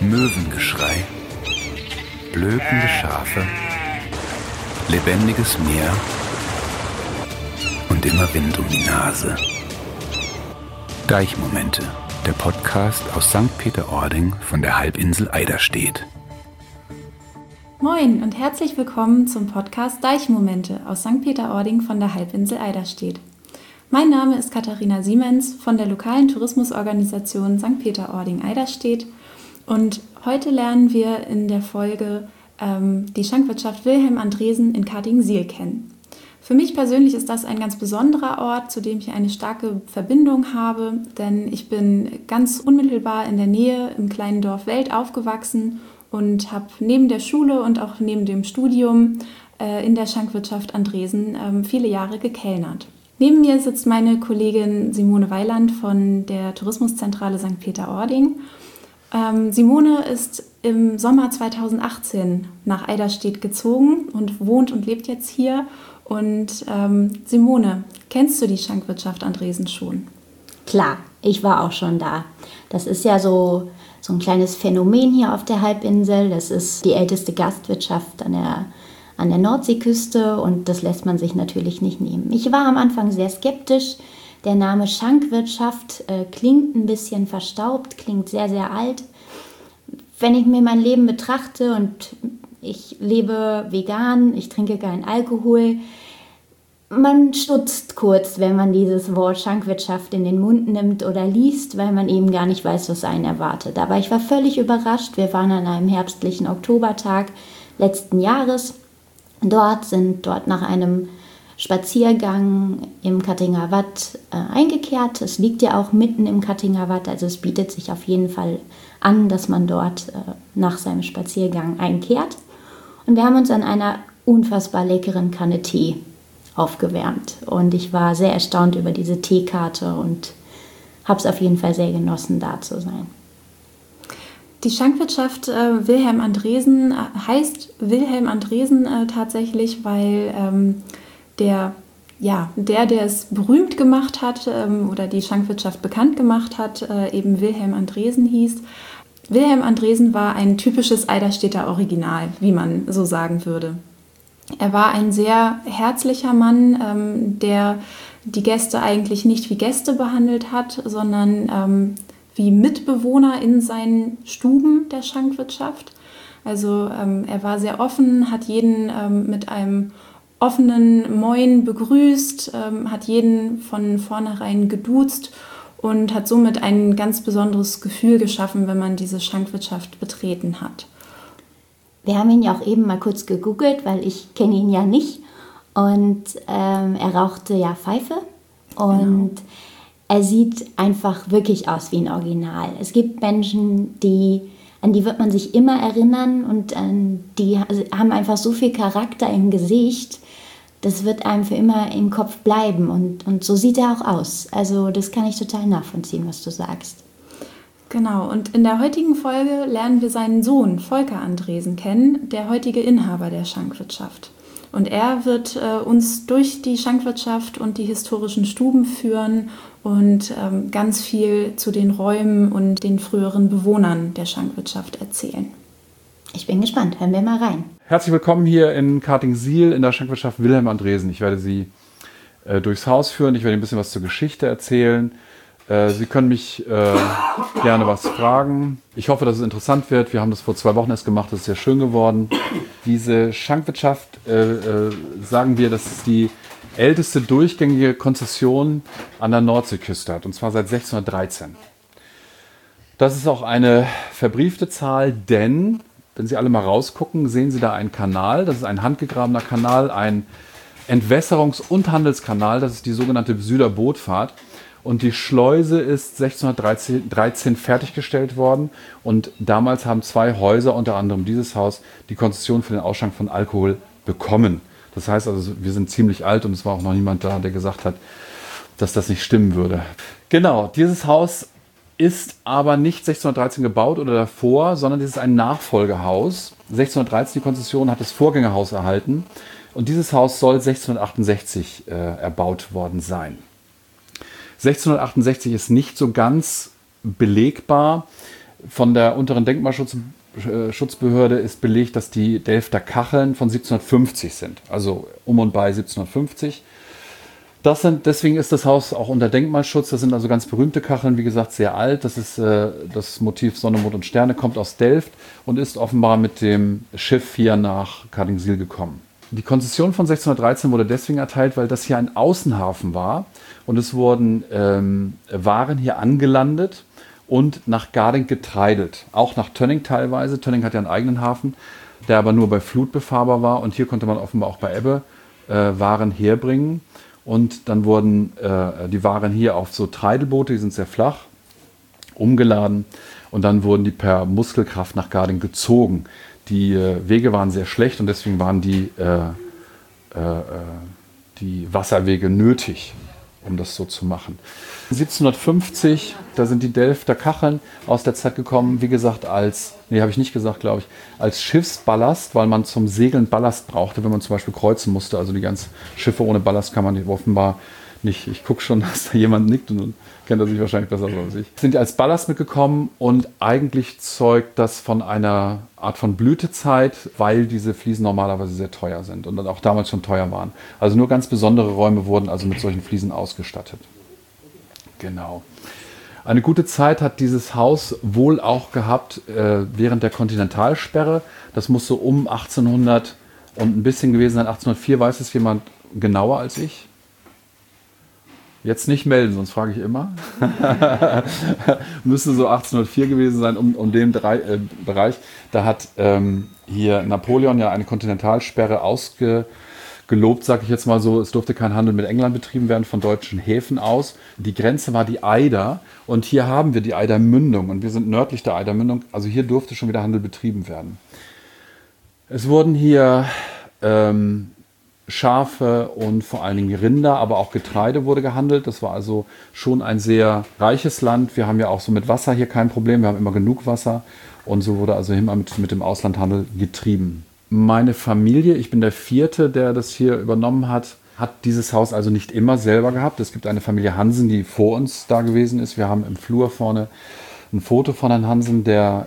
Möwengeschrei, blökende Schafe, lebendiges Meer und immer Wind um die Nase. Deichmomente, der Podcast aus St. Peter-Ording von der Halbinsel Eiderstedt. Moin und herzlich willkommen zum Podcast Deichmomente aus St. Peter-Ording von der Halbinsel Eiderstedt. Mein Name ist Katharina Siemens von der lokalen Tourismusorganisation St. Peter-Ording Eiderstedt und heute lernen wir in der Folge die Schankwirtschaft Wilhelm Andresen in Kartingsiel kennen. Für mich persönlich ist das ein ganz besonderer Ort, zu dem ich eine starke Verbindung habe, denn ich bin ganz unmittelbar in der Nähe im kleinen Dorf Welt aufgewachsen und habe neben der Schule und auch neben dem Studium in der Schankwirtschaft Andresen viele Jahre gekellnert. Neben mir sitzt meine Kollegin Simone Weiland von der Tourismuszentrale St. Peter-Ording. Simone ist im Sommer 2018 nach Eiderstedt gezogen und wohnt und lebt jetzt hier. Und Simone, kennst du die Schankwirtschaft Andresen schon? Klar, ich war auch schon da. Das ist ja so ein kleines Phänomen hier auf der Halbinsel. Das ist die älteste Gastwirtschaft an der Nordseeküste und das lässt man sich natürlich nicht nehmen. Ich war am Anfang sehr skeptisch. Der Name Schankwirtschaft klingt ein bisschen verstaubt, klingt sehr, sehr alt. Wenn ich mir mein Leben betrachte und ich lebe vegan, ich trinke keinen Alkohol, man stutzt kurz, wenn man dieses Wort Schankwirtschaft in den Mund nimmt oder liest, weil man eben gar nicht weiß, was einen erwartet. Aber ich war völlig überrascht. Wir waren an einem herbstlichen Oktobertag letzten Jahres sind dort nach einem Spaziergang im Kattinger Watt eingekehrt. Es liegt ja auch mitten im Kattinger Watt, also es bietet sich auf jeden Fall an, dass man dort nach seinem Spaziergang einkehrt. Und wir haben uns an einer unfassbar leckeren Kanne Tee aufgewärmt. Und ich war sehr erstaunt über diese Teekarte und habe es auf jeden Fall sehr genossen, da zu sein. Die Schankwirtschaft Wilhelm Andresen heißt Wilhelm Andresen tatsächlich, weil der es berühmt gemacht hat oder die Schankwirtschaft bekannt gemacht hat, eben Wilhelm Andresen hieß. Wilhelm Andresen war ein typisches Eiderstedter Original, wie man so sagen würde. Er war ein sehr herzlicher Mann, der die Gäste eigentlich nicht wie Gäste behandelt hat, sondern wie Mitbewohner in seinen Stuben der Schankwirtschaft. Also er war sehr offen, hat jeden mit einem offenen Moin begrüßt, hat jeden von vornherein geduzt und hat somit ein ganz besonderes Gefühl geschaffen, wenn man diese Schankwirtschaft betreten hat. Wir haben ihn ja auch eben mal kurz gegoogelt, weil ich kenne ihn ja nicht. Und er rauchte ja Pfeife und er sieht einfach wirklich aus wie ein Original. Es gibt Menschen, an die wird man sich immer erinnern und die haben einfach so viel Charakter im Gesicht, das wird einem für immer im Kopf bleiben und so sieht er auch aus. Also das kann ich total nachvollziehen, was du sagst. Genau, und in der heutigen Folge lernen wir seinen Sohn Volker Andresen kennen, der heutige Inhaber der Schankwirtschaft. Und er wird uns durch die Schankwirtschaft und die historischen Stuben führen und ganz viel zu den Räumen und den früheren Bewohnern der Schankwirtschaft erzählen. Ich bin gespannt, hören wir mal rein. Herzlich willkommen hier in Kartingsiel in der Schankwirtschaft Wilhelm Andresen. Ich werde Sie durchs Haus führen, ich werde Ihnen ein bisschen was zur Geschichte erzählen. Sie können mich gerne was fragen. Ich hoffe, dass es interessant wird. Wir haben das vor 2 Wochen erst gemacht, das ist sehr schön geworden. Diese Schankwirtschaft, sagen wir, dass es die älteste durchgängige Konzession an der Nordseeküste hat, und zwar seit 1613. Das ist auch eine verbriefte Zahl, denn, wenn Sie alle mal rausgucken, sehen Sie da einen Kanal. Das ist ein handgegrabener Kanal, ein Entwässerungs- und Handelskanal. Das ist die sogenannte Süderbootfahrt. Und die Schleuse ist 1613 fertiggestellt worden. Und damals haben 2 Häuser, unter anderem dieses Haus, die Konzession für den Ausschank von Alkohol bekommen. Das heißt also, wir sind ziemlich alt und es war auch noch niemand da, der gesagt hat, dass das nicht stimmen würde. Genau, dieses Haus ist aber nicht 1613 gebaut oder davor, sondern es ist ein Nachfolgehaus. 1613 die Konzession hat das Vorgängerhaus erhalten und dieses Haus soll 1668 erbaut worden sein. 1668 ist nicht so ganz belegbar. Von der unteren Denkmalschutzbehörde ist belegt, dass die Delfter Kacheln von 1750 sind, also um und bei 1750. Deswegen ist das Haus auch unter Denkmalschutz. Das sind also ganz berühmte Kacheln, wie gesagt, sehr alt. Das ist das Motiv Sonne, Mond und Sterne, kommt aus Delft und ist offenbar mit dem Schiff hier nach Cardingsil gekommen. Die Konzession von 1613 wurde deswegen erteilt, weil das hier ein Außenhafen war und es wurden Waren hier angelandet und nach Garding getreidelt. Auch nach Tönning teilweise. Tönning hat ja einen eigenen Hafen, der aber nur bei Flut befahrbar war und hier konnte man offenbar auch bei Ebbe Waren herbringen. Und dann wurden die Waren hier auf so Treidelboote, die sind sehr flach, umgeladen und dann wurden die per Muskelkraft nach Garding gezogen. Die Wege waren sehr schlecht und deswegen waren die Wasserwege nötig, um das so zu machen. 1750, da sind die Delfter Kacheln aus der Zeit gekommen, wie gesagt, als Schiffsballast, weil man zum Segeln Ballast brauchte, wenn man zum Beispiel kreuzen musste. Also die ganzen Schiffe ohne Ballast kann man offenbar nicht. Ich gucke schon, dass da jemand nickt und kennt er sich wahrscheinlich besser als ich. Sind die als Ballast mitgekommen und eigentlich zeugt das von einer Art von Blütezeit, weil diese Fliesen normalerweise sehr teuer sind und dann auch damals schon teuer waren. Also nur ganz besondere Räume wurden also mit solchen Fliesen ausgestattet. Genau. Eine gute Zeit hat dieses Haus wohl auch gehabt während der Kontinentalsperre. Das muss so um 1800 und ein bisschen gewesen sein. 1804 weiß es jemand genauer als ich. Jetzt nicht melden, sonst frage ich immer. Müsste so 1804 gewesen sein, um den Bereich. Da hat hier Napoleon ja eine Kontinentalsperre ausgelobt, sage ich jetzt mal so. Es durfte kein Handel mit England betrieben werden von deutschen Häfen aus. Die Grenze war die Eider und hier haben wir die Eidermündung und wir sind nördlich der Eidermündung. Also hier durfte schon wieder Handel betrieben werden. Es wurden hier Schafe und vor allen Dingen Rinder, aber auch Getreide wurde gehandelt. Das war also schon ein sehr reiches Land. Wir haben ja auch so mit Wasser hier kein Problem. Wir haben immer genug Wasser und so wurde also immer mit dem Auslandhandel getrieben. Meine Familie, ich bin der Vierte, der das hier übernommen hat dieses Haus also nicht immer selber gehabt. Es gibt eine Familie Hansen, die vor uns da gewesen ist. Wir haben im Flur vorne ein Foto von Herrn Hansen, der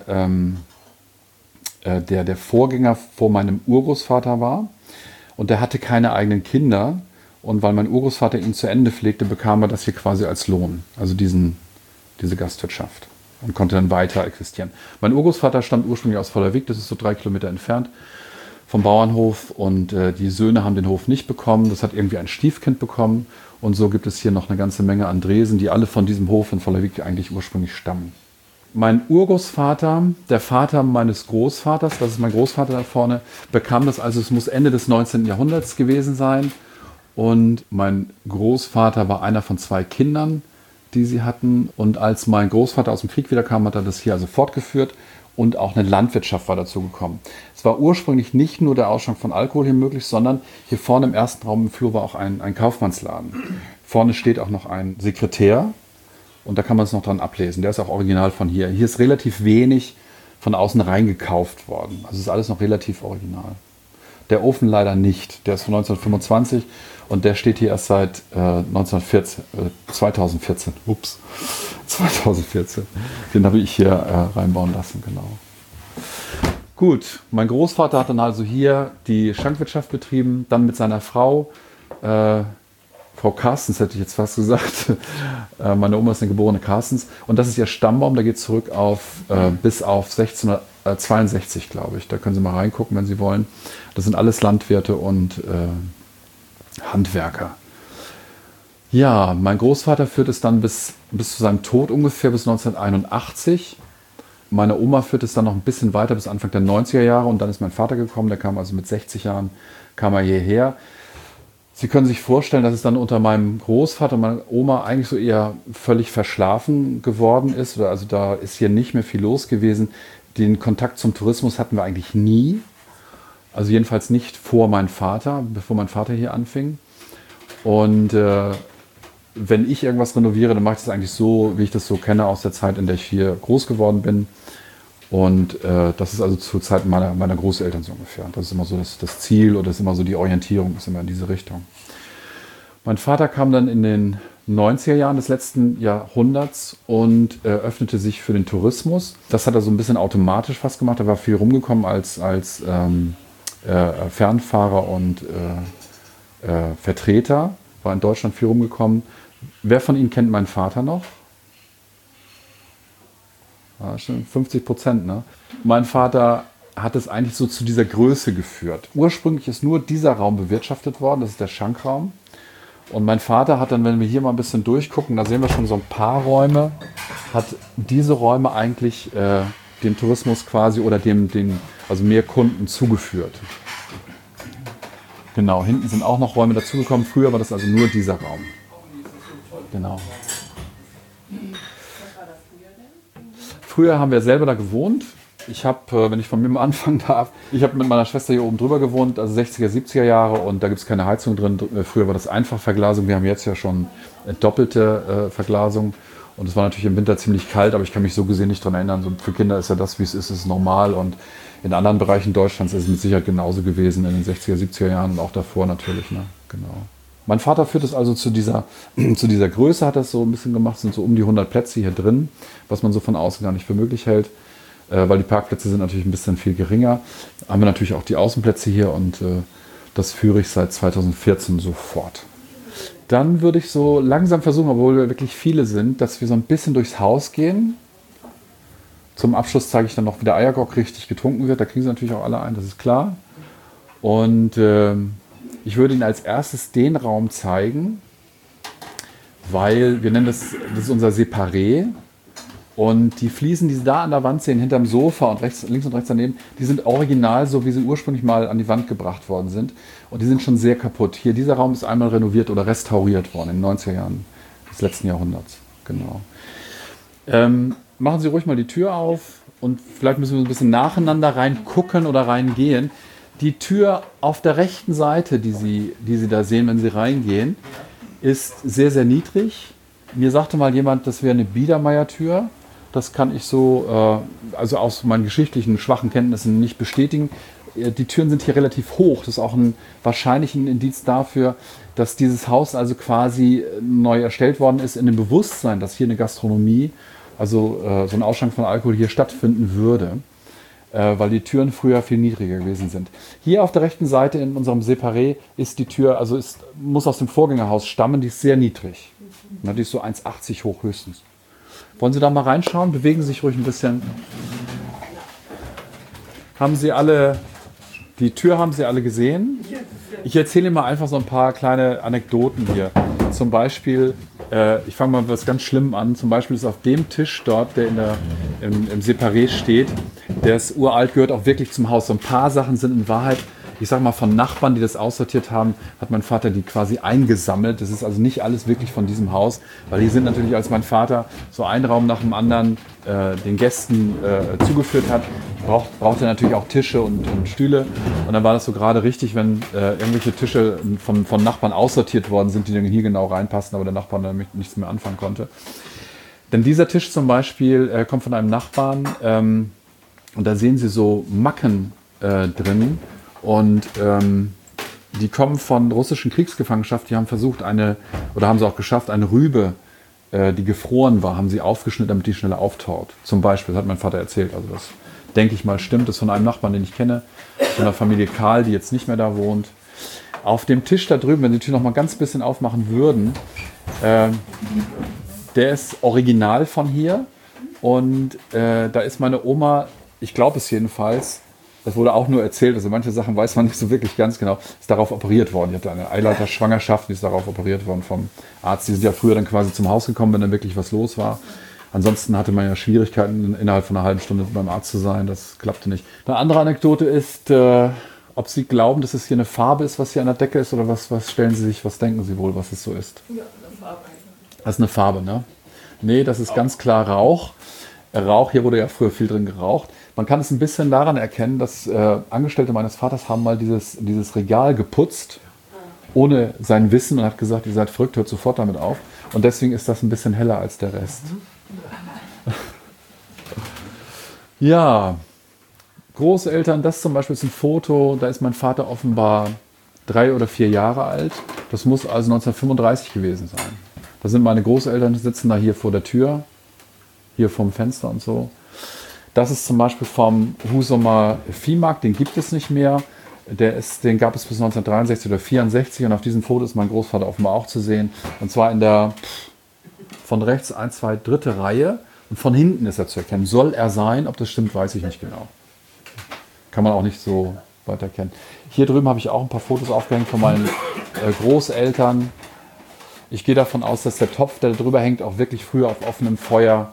Vorgänger vor meinem Urgroßvater war. Und der hatte keine eigenen Kinder. Und weil mein Urgroßvater ihn zu Ende pflegte, bekam er das hier quasi als Lohn. Also diese Gastwirtschaft. Und konnte dann weiter existieren. Mein Urgroßvater stammt ursprünglich aus Vollerwick. Das ist so 3 Kilometer entfernt vom Bauernhof. Und die Söhne haben den Hof nicht bekommen. Das hat irgendwie ein Stiefkind bekommen. Und so gibt es hier noch eine ganze Menge Andresen, die alle von diesem Hof in Vollerwick eigentlich ursprünglich stammen. Mein Urgroßvater, der Vater meines Großvaters, das ist mein Großvater da vorne, bekam das, also es muss Ende des 19. Jahrhunderts gewesen sein. Und mein Großvater war einer von 2 Kindern, die sie hatten. Und als mein Großvater aus dem Krieg wiederkam, hat er das hier also fortgeführt und auch eine Landwirtschaft war dazu gekommen. Es war ursprünglich nicht nur der Ausschank von Alkohol hier möglich, sondern hier vorne im ersten Raum im Flur war auch ein Kaufmannsladen. Vorne steht auch noch ein Sekretär. Und da kann man es noch dran ablesen. Der ist auch original von hier. Hier ist relativ wenig von außen reingekauft worden. Also ist alles noch relativ original. Der Ofen leider nicht. Der ist von 1925 und der steht hier erst seit 2014. Ups, 2014. Den habe ich hier reinbauen lassen, genau. Gut, mein Großvater hat dann also hier die Schankwirtschaft betrieben, dann mit seiner Frau, Frau Carstens hätte ich jetzt fast gesagt. Meine Oma ist eine geborene Carstens. Und das ist ihr Stammbaum, der geht zurück bis auf 1662, glaube ich. Da können Sie mal reingucken, wenn Sie wollen. Das sind alles Landwirte und Handwerker. Ja, mein Großvater führt es dann bis zu seinem Tod ungefähr, bis 1981. Meine Oma führt es dann noch ein bisschen weiter, bis Anfang der 90er Jahre. Und dann ist mein Vater gekommen, der kam also mit 60 Jahren, kam er hierher. Sie können sich vorstellen, dass es dann unter meinem Großvater und meiner Oma eigentlich so eher völlig verschlafen geworden ist. Also da ist hier nicht mehr viel los gewesen. Den Kontakt zum Tourismus hatten wir eigentlich nie. Also jedenfalls nicht vor meinem Vater, bevor mein Vater hier anfing. Und wenn ich irgendwas renoviere, dann mache ich das eigentlich so, wie ich das so kenne aus der Zeit, in der ich hier groß geworden bin. Und das ist also zur Zeit meiner Großeltern so ungefähr. Das ist immer so das Ziel oder das ist immer so die Orientierung, ist immer in diese Richtung. Mein Vater kam dann in den 90er Jahren des letzten Jahrhunderts und öffnete sich für den Tourismus. Das hat er so ein bisschen automatisch fast gemacht. Er war viel rumgekommen als Fernfahrer und Vertreter, war in Deutschland viel rumgekommen. Wer von Ihnen kennt meinen Vater noch? Ja, schon 50%, ne? Mein Vater hat es eigentlich so zu dieser Größe geführt. Ursprünglich ist nur dieser Raum bewirtschaftet worden, das ist der Schankraum. Und mein Vater hat dann, wenn wir hier mal ein bisschen durchgucken, da sehen wir schon so ein paar Räume, hat diese Räume eigentlich dem Tourismus quasi oder also mehr Kunden zugeführt. Genau, hinten sind auch noch Räume dazugekommen. Früher war das also nur dieser Raum. Genau. Früher haben wir selber da gewohnt. Ich habe, wenn ich von mir mal anfangen darf, ich habe mit meiner Schwester hier oben drüber gewohnt, also 60er, 70er Jahre, und da gibt es keine Heizung drin. Früher war das Einfachverglasung. Wir haben jetzt ja schon doppelte Verglasung. Und es war natürlich im Winter ziemlich kalt, aber ich kann mich so gesehen nicht daran erinnern. So für Kinder ist ja das, wie es ist normal. Und in anderen Bereichen Deutschlands ist es mit Sicherheit genauso gewesen, in den 60er, 70er Jahren und auch davor natürlich. Ne? Genau. Mein Vater führt es also zu dieser Größe, hat das so ein bisschen gemacht, sind so um die 100 Plätze hier drin, was man so von außen gar nicht für möglich hält. Weil die Parkplätze sind natürlich ein bisschen viel geringer. Haben wir natürlich auch die Außenplätze hier und das führe ich seit 2014 so fort. Dann würde ich so langsam versuchen, obwohl wir wirklich viele sind, dass wir so ein bisschen durchs Haus gehen. Zum Abschluss zeige ich dann noch, wie der Eiergock richtig getrunken wird. Da kriegen Sie natürlich auch alle ein, das ist klar. Und ich würde Ihnen als erstes den Raum zeigen, weil wir nennen das ist unser Separé. Und die Fliesen, die Sie da an der Wand sehen, hinterm Sofa und links und rechts daneben, die sind original, so wie sie ursprünglich mal an die Wand gebracht worden sind. Und die sind schon sehr kaputt. Hier, dieser Raum ist einmal renoviert oder restauriert worden in den 90er Jahren des letzten Jahrhunderts. Genau. Machen Sie ruhig mal die Tür auf und vielleicht müssen wir ein bisschen nacheinander reingucken oder reingehen. Die Tür auf der rechten Seite, die Sie da sehen, wenn Sie reingehen, ist sehr, sehr niedrig. Mir sagte mal jemand, das wäre eine Biedermeier-Tür. Das kann ich so, also aus meinen geschichtlichen schwachen Kenntnissen nicht bestätigen. Die Türen sind hier relativ hoch. Das ist auch wahrscheinlich ein Indiz dafür, dass dieses Haus also quasi neu erstellt worden ist in dem Bewusstsein, dass hier eine Gastronomie, also so ein Ausschank von Alkohol hier stattfinden würde, weil die Türen früher viel niedriger gewesen sind. Hier auf der rechten Seite in unserem Separé ist die Tür, also muss aus dem Vorgängerhaus stammen, die ist sehr niedrig. Die ist so 1,80 hoch höchstens. Wollen Sie da mal reinschauen? Bewegen Sie sich ruhig ein bisschen. Die Tür haben Sie alle gesehen? Ich erzähle Ihnen mal einfach so ein paar kleine Anekdoten hier. Zum Beispiel, ich fange mal mit was ganz Schlimmem an. Zum Beispiel ist auf dem Tisch dort, der im Separé steht, der ist uralt, gehört auch wirklich zum Haus. So ein paar Sachen sind in Wahrheit, ich sag mal, von Nachbarn, die das aussortiert haben, hat mein Vater die quasi eingesammelt. Das ist also nicht alles wirklich von diesem Haus, weil hier sind natürlich, als mein Vater so einen Raum nach dem anderen den Gästen zugeführt hat, braucht er natürlich auch Tische und Stühle. Und dann war das so gerade richtig, wenn irgendwelche Tische von Nachbarn aussortiert worden sind, die dann hier genau reinpassen, aber der Nachbar damit nichts mehr anfangen konnte. Denn dieser Tisch zum Beispiel kommt von einem Nachbarn und da sehen Sie so Macken drin. Und die kommen von russischen Kriegsgefangenschaft. Die haben versucht, haben sie auch geschafft, eine Rübe, die gefroren war, haben sie aufgeschnitten, damit die schneller auftaut. Zum Beispiel, das hat mein Vater erzählt. Also das, denke ich mal, stimmt. Das ist von einem Nachbarn, den ich kenne, von der Familie Karl, die jetzt nicht mehr da wohnt. Auf dem Tisch da drüben, wenn Sie die Tür noch mal ganz bisschen aufmachen würden, der ist original von hier. Und da ist meine Oma, ich glaube es jedenfalls, das wurde auch nur erzählt, also manche Sachen weiß man nicht so wirklich ganz genau, ist darauf operiert worden. Die hatte eine Eileiterschwangerschaft, die ist darauf operiert worden vom Arzt. Die sind ja früher dann quasi zum Haus gekommen, wenn dann wirklich was los war. Ansonsten hatte man ja Schwierigkeiten, innerhalb von einer halben Stunde beim Arzt zu sein. Das klappte nicht. Eine andere Anekdote ist, ob Sie glauben, dass es hier eine Farbe ist, was hier an der Decke ist, oder was stellen Sie sich, was denken Sie wohl, was es so ist? Ja, eine Farbe. Das ist eine Farbe, ne? Nee, das ist ganz klar Rauch. Rauch, hier wurde ja früher viel drin geraucht. Man kann es ein bisschen daran erkennen, dass Angestellte meines Vaters haben mal dieses Regal geputzt, ohne sein Wissen, und hat gesagt, ihr seid verrückt, hört sofort damit auf. Und deswegen ist das ein bisschen heller als der Rest. Ja, Großeltern, das zum Beispiel ist ein Foto, da ist mein Vater offenbar 3 oder 4 Jahre alt. Das muss also 1935 gewesen sein. Da sind meine Großeltern, sitzen da hier vor der Tür, hier vorm Fenster und so. Das ist zum Beispiel vom Husumer Viehmarkt, den gibt es nicht mehr. Den gab es bis 1963 oder 1964 und auf diesem Foto ist mein Großvater offenbar auch zu sehen. Und zwar in der von rechts 1, 2, 3. Reihe und von hinten ist er zu erkennen. Soll er sein? Ob das stimmt, weiß ich nicht genau. Kann man auch nicht so weit erkennen. Hier drüben habe ich auch ein paar Fotos aufgehängt von meinen Großeltern. Ich gehe davon aus, dass der Topf, der da drüber hängt, auch wirklich früher auf offenem Feuer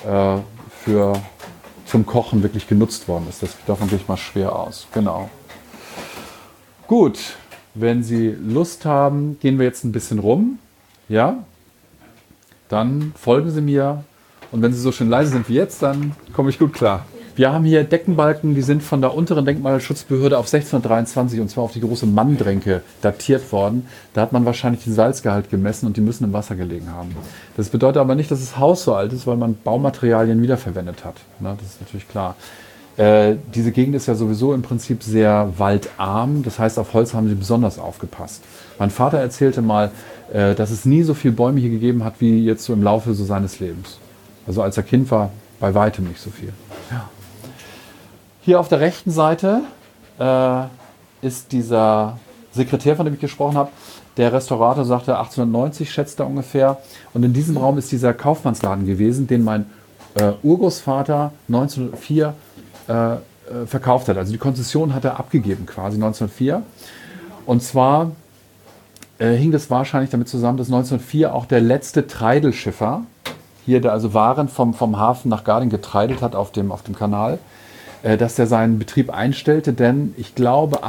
zum Kochen wirklich genutzt worden ist. Das sieht davon gehe ich mal schwer aus. Genau. Gut, wenn Sie Lust haben, gehen wir jetzt ein bisschen rum. Ja? Dann folgen Sie mir. Und wenn Sie so schön leise sind wie jetzt, dann komme ich gut klar. Wir haben hier Deckenbalken, die sind von der unteren Denkmalschutzbehörde auf 1623 und zwar auf die große Manndränke datiert worden. Da hat man wahrscheinlich den Salzgehalt gemessen und die müssen im Wasser gelegen haben. Das bedeutet aber nicht, dass das Haus so alt ist, weil man Baumaterialien wiederverwendet hat. Das ist natürlich klar. Diese Gegend ist ja sowieso im Prinzip sehr waldarm. Das heißt, auf Holz haben sie besonders aufgepasst. Mein Vater erzählte mal, dass es nie so viele Bäume hier gegeben hat, wie jetzt so im Laufe so seines Lebens. Also als er Kind war, bei weitem nicht so viel. Ja. Hier auf der rechten Seite ist dieser Sekretär, von dem ich gesprochen habe. Der Restaurator sagte 1890, schätzt er ungefähr. Und in diesem Raum ist dieser Kaufmannsladen gewesen, den mein Urgroßvater 1904 verkauft hat. Also die Konzession hat er abgegeben quasi 1904. Und zwar hing das wahrscheinlich damit zusammen, dass 1904 auch der letzte Treidelschiffer hier, der also Waren vom Hafen nach Garding getreidelt hat auf dem Kanal, dass der seinen Betrieb einstellte, denn ich glaube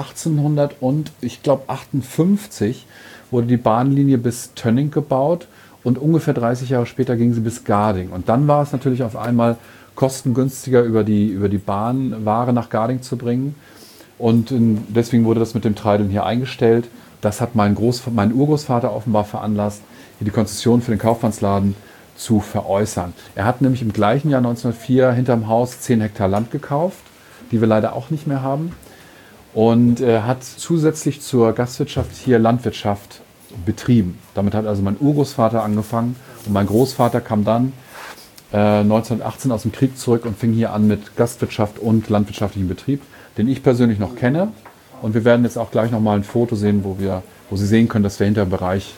1858 wurde die Bahnlinie bis Tönning gebaut und ungefähr 30 Jahre später ging sie bis Garding. Und dann war es natürlich auf einmal kostengünstiger, über die Bahn Ware nach Garding zu bringen. Und deswegen wurde das mit dem Treideln hier eingestellt. Das hat mein Urgroßvater offenbar veranlasst, hier die Konzession für den Kaufmannsladen zu veräußern. Er hat nämlich im gleichen Jahr 1904 hinterm Haus 10 Hektar Land gekauft, die wir leider auch nicht mehr haben. Und er hat zusätzlich zur Gastwirtschaft hier Landwirtschaft betrieben. Damit hat also mein Urgroßvater angefangen und mein Großvater kam dann 1918 aus dem Krieg zurück und fing hier an mit Gastwirtschaft und landwirtschaftlichem Betrieb, den ich persönlich noch kenne. Und wir werden jetzt auch gleich nochmal ein Foto sehen, wo Sie sehen können, dass der Hinterbereich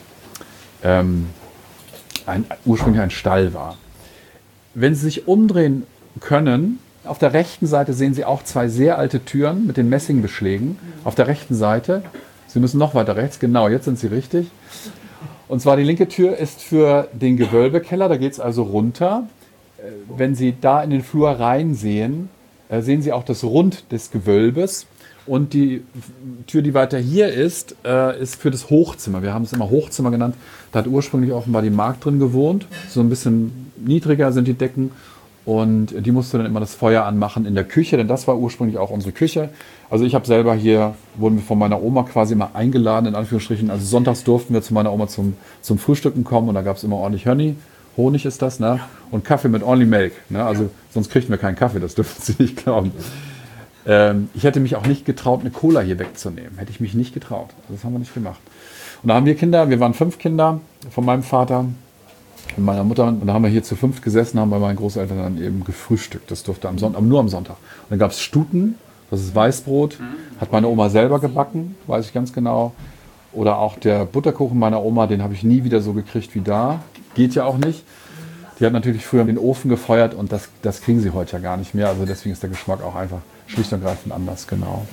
ursprünglich ein Stall war. Wenn Sie sich umdrehen können, auf der rechten Seite sehen Sie auch 2 sehr alte Türen mit den Messingbeschlägen. Auf der rechten Seite, Sie müssen noch weiter rechts, genau, jetzt sind Sie richtig. Und zwar die linke Tür ist für den Gewölbekeller, da geht es also runter. Wenn Sie da in den Flur reinsehen, sehen Sie auch das Rund des Gewölbes. Und die Tür, die weiter hier ist für das Hochzimmer. Wir haben es immer Hochzimmer genannt. Da hat ursprünglich offenbar die Magd drin gewohnt. So ein bisschen niedriger sind die Decken. Und die musste dann immer das Feuer anmachen in der Küche, denn das war ursprünglich auch unsere Küche. Also ich habe selber hier, wurden wir von meiner Oma quasi immer eingeladen, in Anführungsstrichen. Also sonntags durften wir zu meiner Oma zum Frühstücken kommen und da gab es immer ordentlich Honig ist das, ne? Und Kaffee mit only milk. Ne? Also sonst kriegten wir keinen Kaffee, das dürfen Sie nicht glauben. Ich hätte mich auch nicht getraut, eine Cola hier wegzunehmen. Hätte ich mich nicht getraut. Das haben wir nicht gemacht. Und da haben wir waren 5 Kinder von meinem Vater und meiner Mutter. Und da haben wir hier zu 5 gesessen, haben bei meinen Großeltern dann eben gefrühstückt. Das durfte nur am Sonntag. Und dann gab es Stuten, das ist Weißbrot. Hat meine Oma selber gebacken, weiß ich ganz genau. Oder auch der Butterkuchen meiner Oma, den habe ich nie wieder so gekriegt wie da. Geht ja auch nicht. Die hat natürlich früher den Ofen gefeuert und das kriegen sie heute ja gar nicht mehr. Also deswegen ist der Geschmack auch einfach schlicht und ergreifend anders, genau.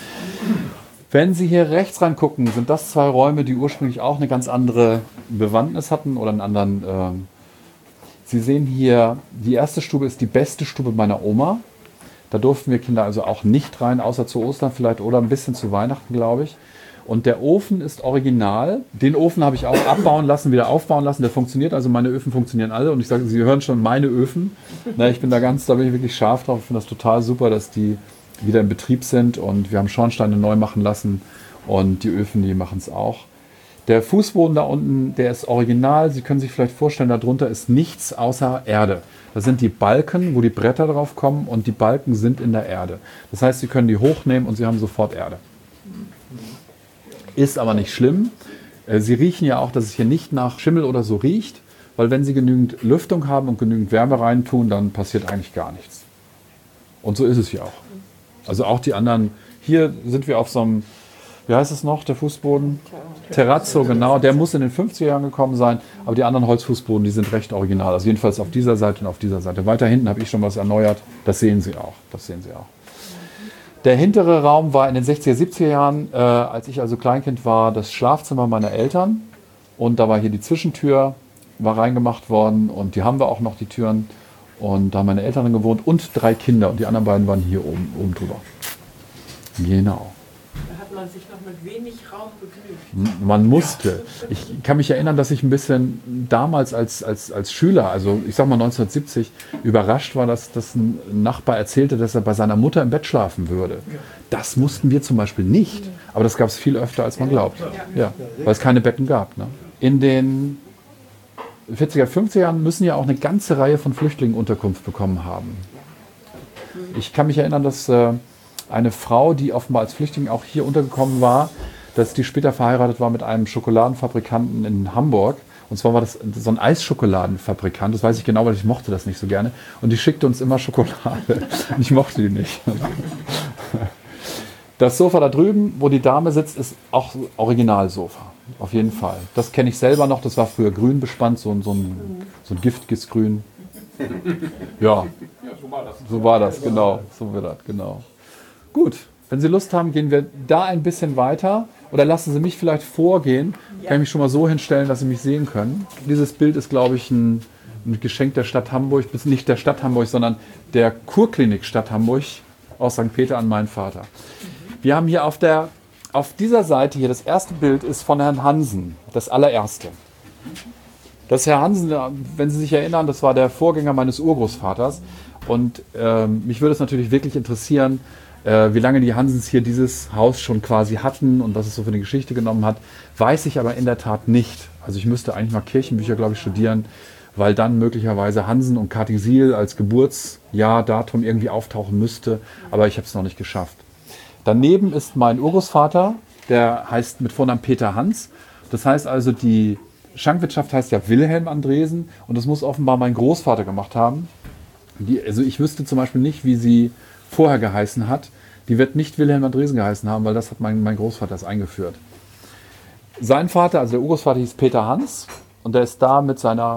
Wenn Sie hier rechts reingucken, sind das 2 Räume, die ursprünglich auch eine ganz andere Bewandtnis hatten oder einen anderen. Sie sehen hier, die erste Stube ist die beste Stube meiner Oma. Da durften wir Kinder also auch nicht rein, außer zu Ostern vielleicht oder ein bisschen zu Weihnachten, glaube ich. Und der Ofen ist original. Den Ofen habe ich auch abbauen lassen, wieder aufbauen lassen. Der funktioniert, also meine Öfen funktionieren alle. Und ich sage, Sie hören schon meine Öfen. Da bin ich wirklich scharf drauf. Ich finde das total super, dass die wieder in Betrieb sind. Und wir haben Schornsteine neu machen lassen. Und die Öfen, die machen es auch. Der Fußboden da unten, der ist original. Sie können sich vielleicht vorstellen, darunter ist nichts außer Erde. Das sind die Balken, wo die Bretter drauf kommen. Und die Balken sind in der Erde. Das heißt, Sie können die hochnehmen und Sie haben sofort Erde. Ist aber nicht schlimm. Sie riechen ja auch, dass es hier nicht nach Schimmel oder so riecht. weil wenn Sie genügend Lüftung haben und genügend Wärme reintun, dann passiert eigentlich gar nichts. Und so ist es hier auch. Also auch die anderen, hier sind wir auf so einem, wie heißt es noch, der Fußboden? Terrazzo, genau, der muss in den 50er Jahren gekommen sein, aber die anderen Holzfußboden, die sind recht original. Also jedenfalls auf dieser Seite und auf dieser Seite. Weiter hinten habe ich schon was erneuert, das sehen Sie auch. Der hintere Raum war in den 60er, 70er Jahren, als ich also Kleinkind war, das Schlafzimmer meiner Eltern. Und da war hier die Zwischentür, war reingemacht worden und die haben wir auch noch, die Türen. Und da haben meine Eltern drin gewohnt und 3 Kinder und die anderen beiden waren hier oben drüber. Genau. Da hat man sich noch mit wenig Raum begnügt. Man musste. Ich kann mich erinnern, dass ich ein bisschen damals als Schüler, also ich sag mal 1970, überrascht war, dass ein Nachbar erzählte, dass er bei seiner Mutter im Bett schlafen würde. Das mussten wir zum Beispiel nicht, aber das gab es viel öfter, als man glaubt. Ja, weil es keine Betten gab. Ne? In den 40er, 50er Jahren müssen ja auch eine ganze Reihe von Flüchtlingen Unterkunft bekommen haben. Ich kann mich erinnern, dass eine Frau, die offenbar als Flüchtling auch hier untergekommen war, dass die später verheiratet war mit einem Schokoladenfabrikanten in Hamburg. Und zwar war das so ein Eisschokoladenfabrikant, das weiß ich genau, weil ich mochte das nicht so gerne. Und die schickte uns immer Schokolade. Und ich mochte die nicht. Das Sofa da drüben, wo die Dame sitzt, ist auch Originalsofa. Auf jeden Fall. Das kenne ich selber noch, das war früher grün bespannt, so ein giftiges Grün. Ja, so war das, genau. Gut, wenn Sie Lust haben, gehen wir da ein bisschen weiter oder lassen Sie mich vielleicht vorgehen. Kann ich mich schon mal so hinstellen, dass Sie mich sehen können. Dieses Bild ist, glaube ich, ein Geschenk der Stadt Hamburg, nicht der Stadt Hamburg, sondern der Kurklinik Stadt Hamburg aus St. Peter an meinen Vater. Wir haben hier auf dieser Seite hier, das erste Bild ist von Herrn Hansen, das allererste. Das Herr Hansen, wenn Sie sich erinnern, das war der Vorgänger meines Urgroßvaters. Und mich würde es natürlich wirklich interessieren, wie lange die Hansens hier dieses Haus schon quasi hatten und was es so für eine Geschichte genommen hat, weiß ich aber in der Tat nicht. Also ich müsste eigentlich mal Kirchenbücher, glaube ich, studieren, weil dann möglicherweise Hansen und Katigsil als Geburtsjahr, Datum irgendwie auftauchen müsste, aber ich habe es noch nicht geschafft. Daneben ist mein Urgroßvater, der heißt mit Vornamen Peter Hans. Das heißt also, die Schankwirtschaft heißt ja Wilhelm Andresen und das muss offenbar mein Großvater gemacht haben. Also ich wüsste zum Beispiel nicht, wie sie vorher geheißen hat. Die wird nicht Wilhelm Andresen geheißen haben, weil das hat mein Großvater das eingeführt. Sein Vater, also der Urgroßvater, hieß Peter Hans und der ist da mit seine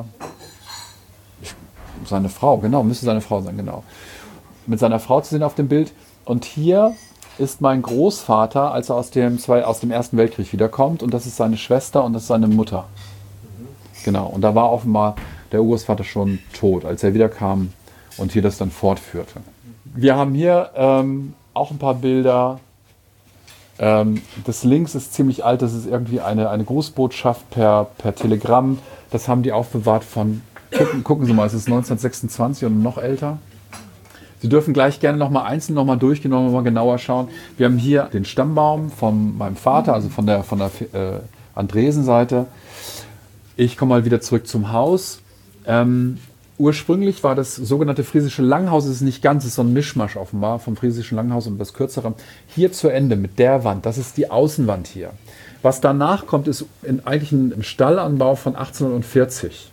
Frau, genau, müsste seine Frau sein, genau. Mit seiner Frau zu sehen auf dem Bild. Und hier ist mein Großvater, als er aus dem Ersten Weltkrieg wiederkommt und das ist seine Schwester und das ist seine Mutter. Genau, und da war offenbar der Urgroßvater schon tot, als er wiederkam und hier das dann fortführte. Wir haben hier auch ein paar Bilder. Das links ist ziemlich alt, das ist irgendwie eine Grußbotschaft per Telegramm. Das haben die aufbewahrt von, gucken Sie mal, es ist 1926 und noch älter. Sie dürfen gleich gerne nochmal einzeln durchgehen, nochmal genauer schauen. Wir haben hier den Stammbaum von meinem Vater, also von der Andresen-Seite. Ich komme mal wieder zurück zum Haus. Ursprünglich war das sogenannte Friesische Langhaus, es ist nicht ganz, es ist so ein Mischmasch offenbar vom Friesischen Langhaus und das Kürzere. Hier zu Ende mit der Wand, das ist die Außenwand hier. Was danach kommt, ist eigentlich ein Stallanbau von 1840.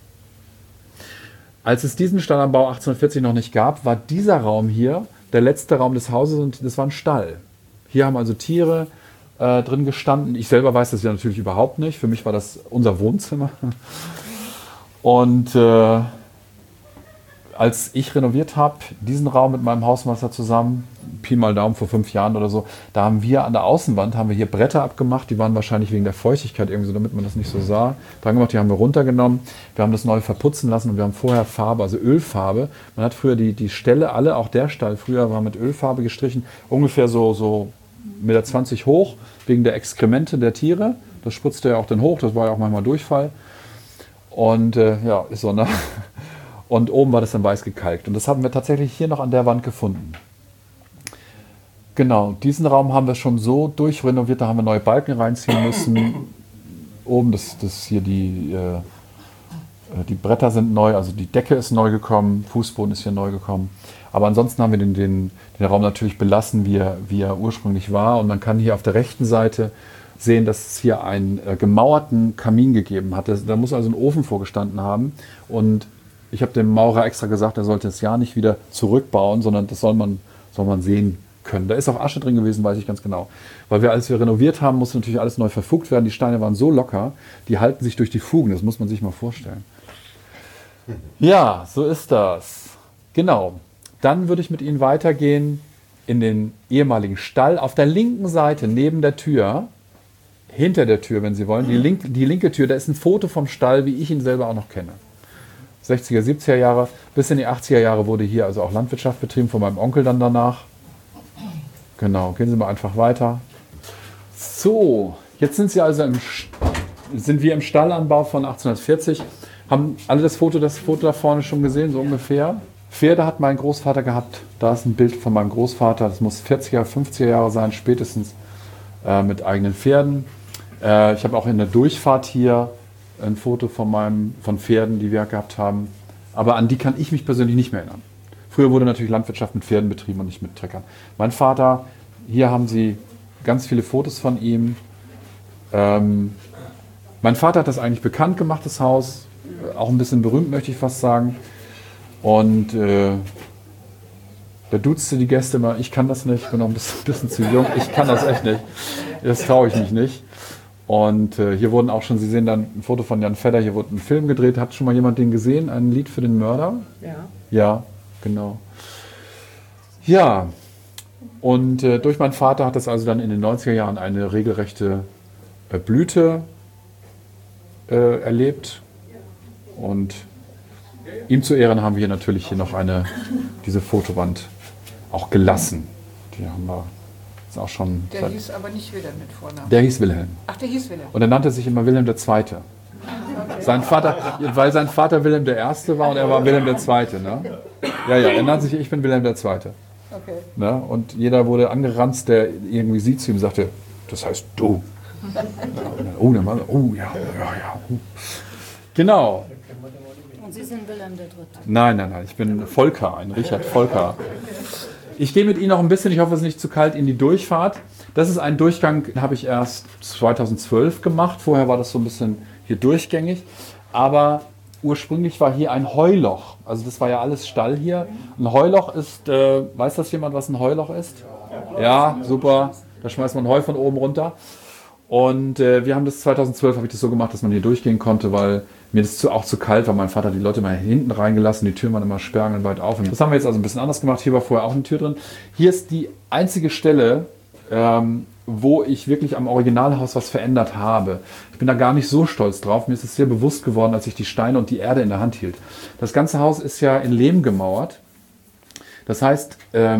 Als es diesen Stallanbau 1840 noch nicht gab, war dieser Raum hier der letzte Raum des Hauses und das war ein Stall. Hier haben also Tiere drin gestanden. Ich selber weiß das ja natürlich überhaupt nicht. Für mich war das unser Wohnzimmer. Und als ich renoviert habe, diesen Raum mit meinem Hausmeister zusammen, Pi mal Daumen vor 5 Jahren oder so, da haben wir an der Außenwand hier Bretter abgemacht, die waren wahrscheinlich wegen der Feuchtigkeit irgendwie so, damit man das nicht so sah, dran gemacht, die haben wir runtergenommen, wir haben das neu verputzen lassen und wir haben vorher Farbe, also Ölfarbe. Man hat früher die Ställe alle, auch der Stall früher war mit Ölfarbe gestrichen, ungefähr so 1,20 Meter hoch, wegen der Exkremente der Tiere. Das spritzte ja auch dann hoch, das war ja auch manchmal Durchfall. Und ja, ist so, ne? Und oben war das dann weiß gekalkt. Und das haben wir tatsächlich hier noch an der Wand gefunden. Genau, diesen Raum haben wir schon so durchrenoviert, da haben wir neue Balken reinziehen müssen. Oben, das hier die Bretter sind neu, also die Decke ist neu gekommen, Fußboden ist hier neu gekommen. Aber ansonsten haben wir den Raum natürlich belassen, wie er ursprünglich war. Und man kann hier auf der rechten Seite sehen, dass es hier einen gemauerten Kamin gegeben hat. Da muss also ein Ofen vorgestanden haben. Und ich habe dem Maurer extra gesagt, er sollte es ja nicht wieder zurückbauen, sondern das soll man sehen können. Da ist auch Asche drin gewesen, weiß ich ganz genau. Weil als wir renoviert haben, musste natürlich alles neu verfugt werden. Die Steine waren so locker, die halten sich durch die Fugen. Das muss man sich mal vorstellen. Ja, so ist das. Genau. Dann würde ich mit Ihnen weitergehen in den ehemaligen Stall. Auf der linken Seite, neben der Tür, hinter der Tür, wenn Sie wollen, die linke Tür, da ist ein Foto vom Stall, wie ich ihn selber auch noch kenne. 60er, 70er Jahre, bis in die 80er Jahre wurde hier also auch Landwirtschaft betrieben, von meinem Onkel dann danach. Genau, gehen Sie mal einfach weiter. So, jetzt sind wir im Stallanbau von 1840. Haben alle das Foto da vorne schon gesehen, so ungefähr? Pferde hat mein Großvater gehabt. Da ist ein Bild von meinem Großvater. Das muss 40er, 50er Jahre sein, spätestens mit eigenen Pferden. Ich habe auch in der Durchfahrt hier ein Foto von Pferden, die wir gehabt haben. Aber an die kann ich mich persönlich nicht mehr erinnern. Früher wurde natürlich Landwirtschaft mit Pferden betrieben und nicht mit Treckern. Mein Vater, hier haben Sie ganz viele Fotos von ihm. Mein Vater hat das eigentlich bekannt gemacht, das Haus. Auch ein bisschen berühmt, möchte ich fast sagen. Und der duzte die Gäste immer, ich kann das nicht, ich bin noch ein bisschen zu jung, ich kann das echt nicht. Das traue ich mich nicht. Und hier wurden auch schon, Sie sehen dann ein Foto von Jan Fedder, hier wurde ein Film gedreht. Hat schon mal jemand den gesehen? Ein Lied für den Mörder? Ja. Ja, genau. Ja, und durch meinen Vater hat es also dann in den 90er Jahren eine regelrechte Blüte erlebt. Und ihm zu Ehren haben wir hier natürlich noch diese Fotowand auch gelassen. Die haben wir jetzt auch schon. Der hieß aber nicht Wilhelm mit Vornamen. Der hieß Wilhelm. Ach, der hieß Wilhelm. Und er nannte sich immer Wilhelm II. Sein Vater, weil sein Vater Wilhelm I. war und er war Wilhelm II. Ne? Ja, er nannte sich, ich bin Wilhelm II. Okay. Ne? Und jeder wurde angeranzt, der irgendwie sie zu ihm sagte, das heißt du. Oh, der Mann, ja. Genau. Und Sie sind Wilhelm III. Nein, ich bin Volker, ein Richard Volker. Ich gehe mit Ihnen noch ein bisschen, ich hoffe, es ist nicht zu kalt, in die Durchfahrt. Das ist ein Durchgang, den habe ich erst 2012 gemacht. Vorher war das so ein bisschen hier durchgängig. Aber ursprünglich war hier ein Heuloch. Also das war ja alles Stall hier. Ein Heuloch ist, weiß das jemand, was ein Heuloch ist? Ja, super. Da schmeißt man Heu von oben runter. Und wir haben das 2012, habe ich das so gemacht, dass man hier durchgehen konnte, weil mir das auch zu kalt war. Mein Vater hat die Leute mal hinten reingelassen, die Türen waren immer sperrangelweit auf. Das haben wir jetzt also ein bisschen anders gemacht. Hier war vorher auch eine Tür drin. Hier ist die einzige Stelle, wo ich wirklich am Originalhaus was verändert habe. Ich bin da gar nicht so stolz drauf. Mir ist es sehr bewusst geworden, als ich die Steine und die Erde in der Hand hielt. Das ganze Haus ist ja in Lehm gemauert. Das heißt,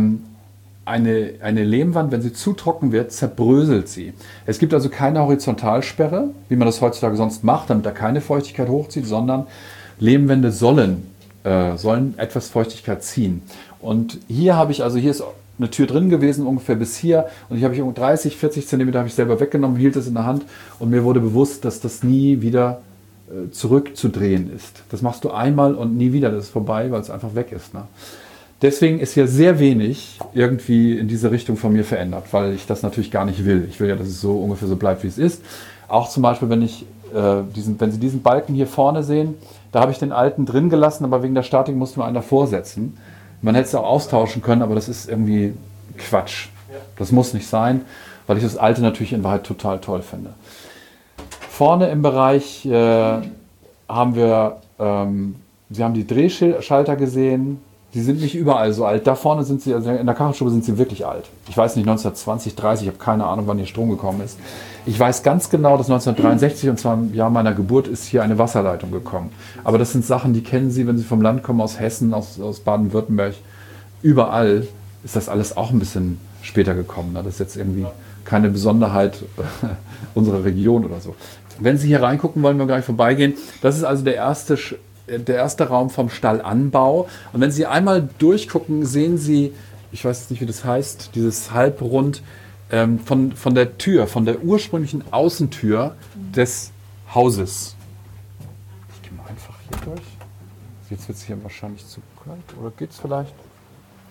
eine Lehmwand, wenn sie zu trocken wird, zerbröselt sie. Es gibt also keine Horizontalsperre, wie man das heutzutage sonst macht, damit da keine Feuchtigkeit hochzieht, sondern Lehmwände sollen etwas Feuchtigkeit ziehen. Und hier ist eine Tür drin gewesen, ungefähr bis hier. Und ich habe 30, 40 Zentimeter habe ich selber weggenommen, hielt es in der Hand und mir wurde bewusst, dass das nie wieder zurückzudrehen ist. Das machst du einmal und nie wieder, das ist vorbei, weil es einfach weg ist. Ne? Deswegen ist hier sehr wenig irgendwie in diese Richtung von mir verändert, weil ich das natürlich gar nicht will. Ich will ja, dass es so ungefähr so bleibt, wie es ist. Auch zum Beispiel, wenn Sie diesen Balken hier vorne sehen, da habe ich den alten drin gelassen, aber wegen der Statik musste man einen davor setzen. Man hätte es auch austauschen können, aber das ist irgendwie Quatsch. Das muss nicht sein, weil ich das alte natürlich in Wahrheit total toll finde. Vorne im Bereich haben wir, Sie haben die Drehschalter gesehen. Die sind nicht überall so alt. Da vorne sind sie, also in der Kachelstube sind sie wirklich alt. Ich weiß nicht, 1920, 30, ich habe keine Ahnung, wann hier Strom gekommen ist. Ich weiß ganz genau, dass 1963, und zwar im Jahr meiner Geburt, ist hier eine Wasserleitung gekommen. Aber das sind Sachen, die kennen Sie, wenn Sie vom Land kommen, aus Hessen, aus Baden-Württemberg. Überall ist das alles auch ein bisschen später gekommen. Das ist jetzt irgendwie keine Besonderheit unserer Region oder so. Wenn Sie hier reingucken, wollen wir gleich vorbeigehen. Das ist also der erste Raum vom Stallanbau. Und wenn Sie einmal durchgucken, sehen Sie, ich weiß jetzt nicht, wie das heißt, dieses Halbrund von der Tür, von der ursprünglichen Außentür des Hauses. Ich gehe mal einfach hier durch. Jetzt wird es hier wahrscheinlich zu kalt. Oder geht es vielleicht?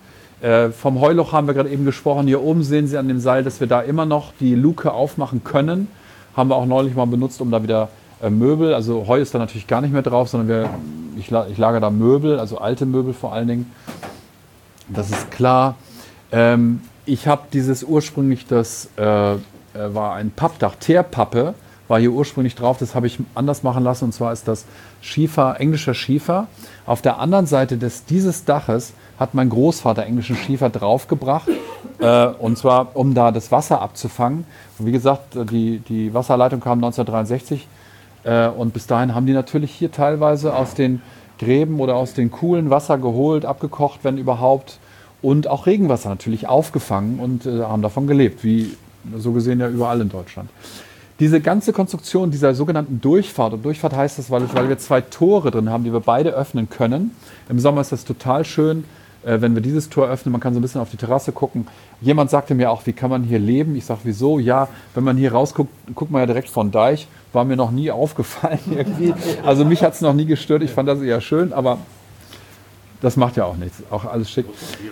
Vom Heuloch haben wir gerade eben gesprochen. Hier oben sehen Sie an dem Seil, dass wir da immer noch die Luke aufmachen können. Haben wir auch neulich mal benutzt, um da wieder Möbel, also Heu ist da natürlich gar nicht mehr drauf, sondern ich lagere da Möbel, also alte Möbel vor allen Dingen. Das ist klar. Ich habe dieses ursprünglich, das war ein Pappdach, Teerpappe, war hier ursprünglich drauf, das habe ich anders machen lassen, und zwar ist das Schiefer, englischer Schiefer. Auf der anderen Seite dieses Daches hat mein Großvater englischen Schiefer draufgebracht, und zwar um da das Wasser abzufangen. Und wie gesagt, die Wasserleitung kam 1963 und bis dahin haben die natürlich hier teilweise aus den Gräben oder aus den Kuhlen Wasser geholt, abgekocht, wenn überhaupt, und auch Regenwasser natürlich aufgefangen und haben davon gelebt, wie so gesehen ja überall in Deutschland. Diese ganze Konstruktion dieser sogenannten Durchfahrt, und Durchfahrt heißt das, weil wir 2 Tore drin haben, die wir beide öffnen können. Im Sommer ist das total schön, wenn wir dieses Tor öffnen, man kann so ein bisschen auf die Terrasse gucken. Jemand sagte mir auch, wie kann man hier leben? Ich sage, wieso? Ja, wenn man hier rausguckt, guckt man ja direkt von Deich. War mir noch nie aufgefallen irgendwie. Also mich hat es noch nie gestört, ich fand das eher schön, aber das macht ja auch nichts. Auch alles schick.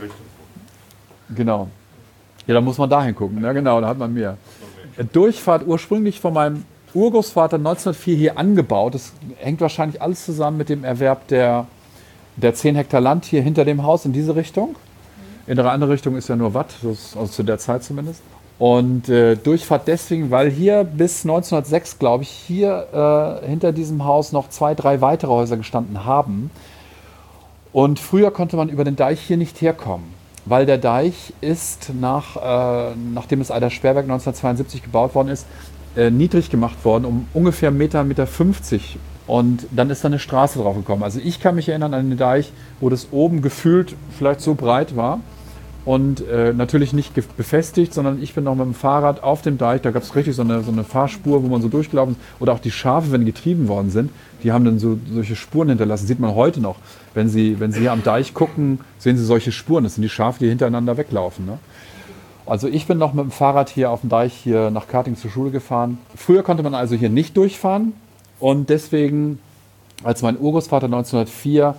Genau. Ja, da muss man dahin gucken. Ja, genau, da hat man mehr. Durchfahrt ursprünglich von meinem Urgroßvater 1904 hier angebaut. Das hängt wahrscheinlich alles zusammen mit dem Erwerb der 10 Hektar Land hier hinter dem Haus in diese Richtung. In der andere Richtung ist ja nur Watt, also zu der Zeit zumindest. Und Durchfahrt deswegen, weil hier bis 1906, glaube ich, hier hinter diesem Haus noch 2, 3 weitere Häuser gestanden haben. Und früher konnte man über den Deich hier nicht herkommen, weil der Deich ist, nachdem das Eider-Sperrwerk 1972 gebaut worden ist, niedrig gemacht worden, um ungefähr 1,50 Meter. Und dann ist da eine Straße drauf gekommen. Also ich kann mich erinnern an den Deich, wo das oben gefühlt vielleicht so breit war und natürlich nicht befestigt, sondern ich bin noch mit dem Fahrrad auf dem Deich. Da gab es richtig so eine Fahrspur, wo man so durchgelaufen ist. Oder auch die Schafe, wenn die getrieben worden sind, die haben dann solche Spuren hinterlassen. Sieht man heute noch. Wenn Sie hier am Deich gucken, sehen Sie solche Spuren. Das sind die Schafe, die hintereinander weglaufen. Ne? Also ich bin noch mit dem Fahrrad hier auf dem Deich hier nach Karting zur Schule gefahren. Früher konnte man also hier nicht durchfahren. Und deswegen, als mein Urgroßvater 1904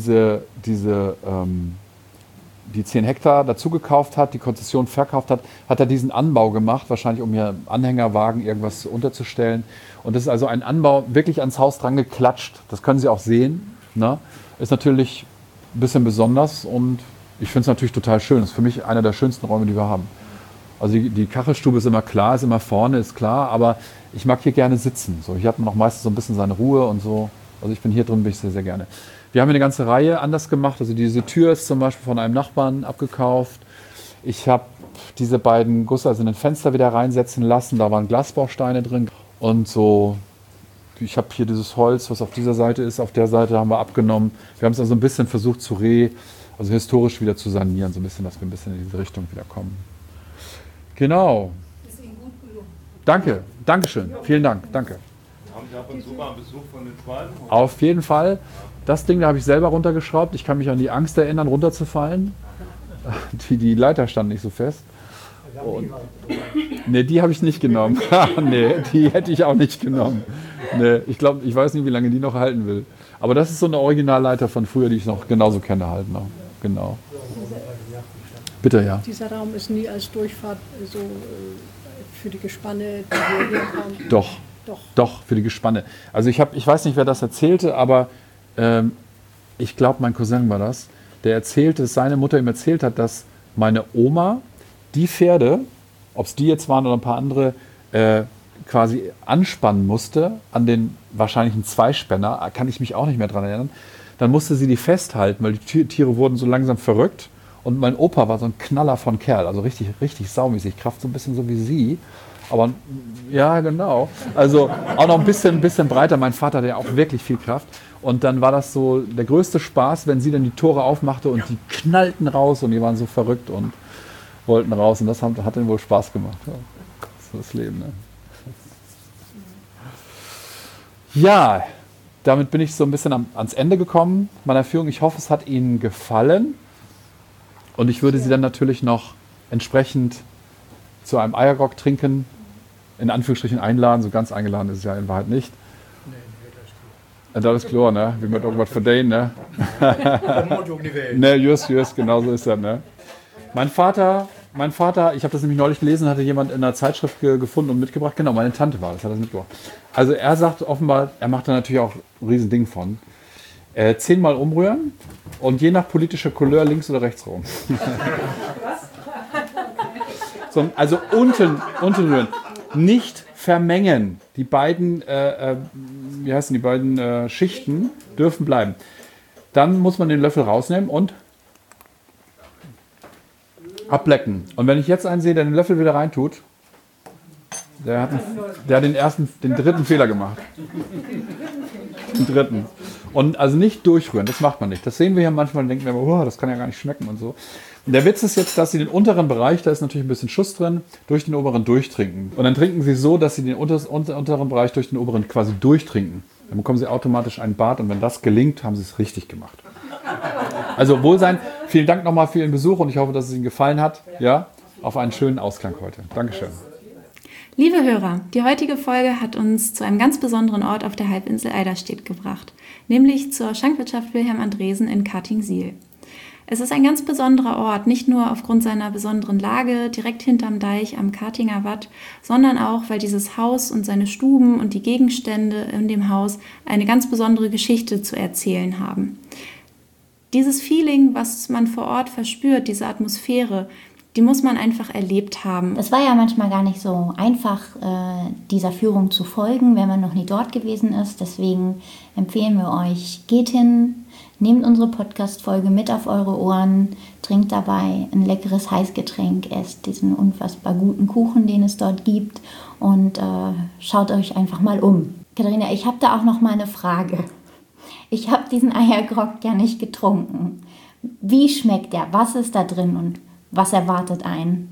die 10 Hektar dazu gekauft hat, die Konzession verkauft hat, hat er diesen Anbau gemacht, wahrscheinlich um hier Anhängerwagen irgendwas unterzustellen. Und das ist also ein Anbau wirklich ans Haus dran geklatscht. Das können Sie auch sehen. Ne? Ist natürlich ein bisschen besonders und ich finde es natürlich total schön. Das ist für mich einer der schönsten Räume, die wir haben. Also die Kachelstube ist immer klar, ist immer vorne, ist klar, aber ich mag hier gerne sitzen. So, hier hat man auch meistens so ein bisschen seine Ruhe und so. Also ich bin hier drin, bin ich sehr, sehr gerne. Wir haben hier eine ganze Reihe anders gemacht. Also diese Tür ist zum Beispiel von einem Nachbarn abgekauft. Ich habe diese beiden gusseiserne Fenster wieder reinsetzen lassen. Da waren Glasbausteine drin. Und so, ich habe hier dieses Holz, was auf dieser Seite ist. Auf der Seite haben wir abgenommen. Wir haben es also ein bisschen versucht also historisch wieder zu sanieren. So ein bisschen, dass wir ein bisschen in diese Richtung wieder kommen. Genau. Ist Ihnen gut gelungen. Danke, Dankeschön. Vielen Dank, danke. Haben Sie ab und zu mal einen Besuch von den Schweinen? Auf jeden Fall. Das Ding, da habe ich selber runtergeschraubt. Ich kann mich an die Angst erinnern, runterzufallen. Die Leiter stand nicht so fest. Ne, die habe ich nicht genommen. Ne, die hätte ich auch nicht genommen. Ne, ich weiß nicht, wie lange die noch halten will. Aber das ist so eine Originalleiter von früher, die ich noch genauso kenne halt noch. Genau. Bitte, ja. Dieser Raum ist nie als Durchfahrt so für die Gespanne, die hier herkommen. Doch, für die Gespanne. Also ich weiß nicht, wer das erzählte, aber ich glaube, mein Cousin war das. Der erzählte, dass seine Mutter ihm erzählt hat, dass meine Oma die Pferde, ob es die jetzt waren oder ein paar andere, quasi anspannen musste an den wahrscheinlichen Zweispänner. Kann ich mich auch nicht mehr dran erinnern. Dann musste sie die festhalten, weil die Tiere wurden so langsam verrückt. Und mein Opa war so ein Knaller von Kerl, also richtig, richtig saumäßig, Kraft so ein bisschen so wie sie. Aber ja, genau. Also auch noch ein bisschen breiter. Mein Vater hatte ja auch wirklich viel Kraft. Und dann war das so der größte Spaß, wenn sie dann die Tore aufmachte und die knallten raus und die waren so verrückt und wollten raus. Und das hat ihnen wohl Spaß gemacht. Ja, das ist das Leben. Ne? Ja, damit bin ich so ein bisschen ans Ende gekommen meiner Führung. Ich hoffe, es hat Ihnen gefallen. Und ich würde Sie dann natürlich noch entsprechend zu einem Eiergrog trinken, in Anführungsstrichen einladen. So ganz eingeladen ist es ja in Wahrheit nicht. Nee, das ist klar, ne? Wie man irgendwas verdienen, ne? Ne, just, genau so ist das, ne? Mein Vater, ich habe das nämlich neulich gelesen, hatte jemand in einer Zeitschrift gefunden und mitgebracht. Genau, meine Tante war das, hat das mitgebracht. Also er sagt offenbar, er macht da natürlich auch ein Riesending von. 10-mal umrühren und je nach politischer Couleur links oder rechts rum. So, also unten rühren. Nicht vermengen. Die beiden, Schichten dürfen bleiben. Dann muss man den Löffel rausnehmen und ablecken. Und wenn ich jetzt einen sehe, der den Löffel wieder reintut, der hat den dritten Fehler gemacht. Den dritten. Und also nicht durchrühren, das macht man nicht. Das sehen wir ja manchmal und denken wir immer, oh, das kann ja gar nicht schmecken und so. Und der Witz ist jetzt, dass Sie den unteren Bereich, da ist natürlich ein bisschen Schuss drin, durch den oberen durchtrinken. Und dann trinken Sie so, dass Sie den unteren Bereich durch den oberen quasi durchtrinken. Dann bekommen Sie automatisch einen Bart und wenn das gelingt, haben Sie es richtig gemacht. Also Wohlsein, vielen Dank nochmal für Ihren Besuch und ich hoffe, dass es Ihnen gefallen hat. Ja, auf einen schönen Ausklang heute. Dankeschön. Liebe Hörer, die heutige Folge hat uns zu einem ganz besonderen Ort auf der Halbinsel Eiderstedt gebracht, nämlich zur Schankwirtschaft Wilhelm Andresen in Kartingsiel. Es ist ein ganz besonderer Ort, nicht nur aufgrund seiner besonderen Lage direkt hinterm Deich am Kartinger Watt, sondern auch, weil dieses Haus und seine Stuben und die Gegenstände in dem Haus eine ganz besondere Geschichte zu erzählen haben. Dieses Feeling, was man vor Ort verspürt, diese Atmosphäre, die muss man einfach erlebt haben. Es war ja manchmal gar nicht so einfach, dieser Führung zu folgen, wenn man noch nie dort gewesen ist. Deswegen empfehlen wir euch, geht hin, nehmt unsere Podcast-Folge mit auf eure Ohren, trinkt dabei ein leckeres Heißgetränk, esst diesen unfassbar guten Kuchen, den es dort gibt und schaut euch einfach mal um. Katharina, ich habe da auch noch mal eine Frage. Ich habe diesen Eiergrog ja nicht getrunken. Wie schmeckt der? Was ist da drin und was erwartet einen?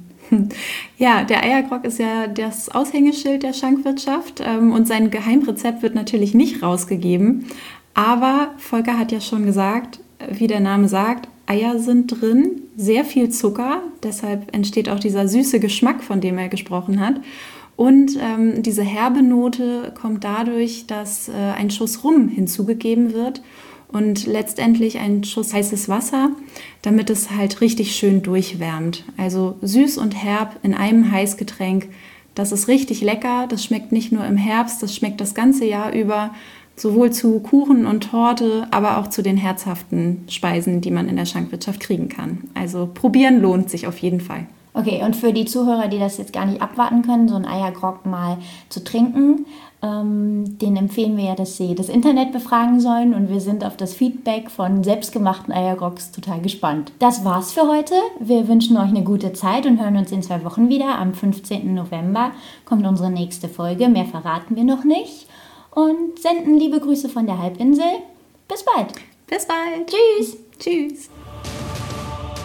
Ja, der Eiergrog ist ja das Aushängeschild der Schankwirtschaft und sein Geheimrezept wird natürlich nicht rausgegeben. Aber Volker hat ja schon gesagt, wie der Name sagt, Eier sind drin, sehr viel Zucker, deshalb entsteht auch dieser süße Geschmack, von dem er gesprochen hat. Und diese herbe Note kommt dadurch, dass ein Schuss Rum hinzugegeben wird und letztendlich ein Schuss heißes Wasser, damit es halt richtig schön durchwärmt. Also süß und herb in einem Heißgetränk, das ist richtig lecker. Das schmeckt nicht nur im Herbst, das schmeckt das ganze Jahr über, sowohl zu Kuchen und Torte, aber auch zu den herzhaften Speisen, die man in der Schankwirtschaft kriegen kann. Also probieren lohnt sich auf jeden Fall. Okay, und für die Zuhörer, die das jetzt gar nicht abwarten können, so einen Eiergrog mal zu trinken, denen empfehlen wir ja, dass sie das Internet befragen sollen und wir sind auf das Feedback von selbstgemachten Eiergrogs total gespannt. Das war's für heute. Wir wünschen euch eine gute Zeit und hören uns in 2 Wochen wieder. Am 15. November kommt unsere nächste Folge. Mehr verraten wir noch nicht. Und senden liebe Grüße von der Halbinsel. Bis bald. Bis bald. Tschüss. Tschüss.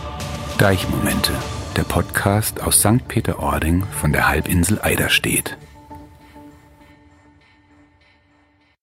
Deichmomente, der Podcast aus St. Peter-Ording von der Halbinsel Eiderstedt.